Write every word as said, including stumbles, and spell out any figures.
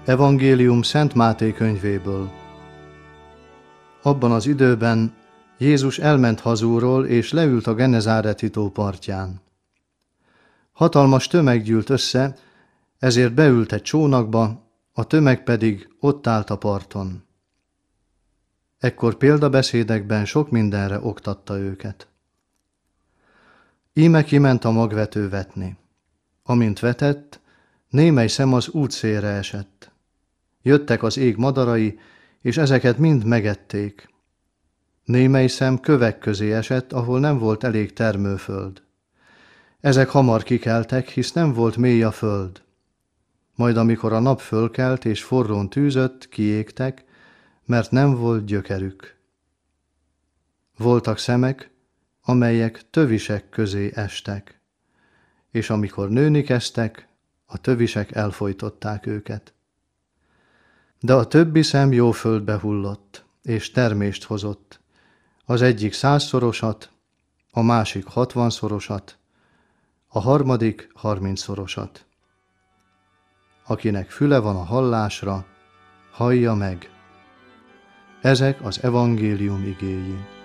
Evangélium Szent Máté könyvéből. Abban az időben Jézus elment hazúról, és leült a Genezáreti tó partján. Hatalmas tömeg gyűlt össze, ezért beült egy csónakba, a tömeg pedig ott állt a parton. Ekkor példabeszédekben sok mindenre oktatta őket. Íme kiment a magvető vetni. Amint vetett, némely szem az útszélre esett. Jöttek az ég madarai, és ezeket mind megették. Némely szem kövek közé esett, ahol nem volt elég termőföld. Ezek hamar kikeltek, hisz nem volt mély a föld. Majd amikor a nap fölkelt és forrón tűzött, kiégtek, mert nem volt gyökerük. Voltak szemek, amelyek tövisek közé estek, és amikor nőni kezdtek, a tövisek elfojtották őket. De a többi szem jó földbe hullott, és termést hozott, az egyik százszorosat, a másik hatvanszorosat, a harmadik harmincszorosat. Akinek füle van a hallásra, hallja meg. Ezek az evangélium igéi.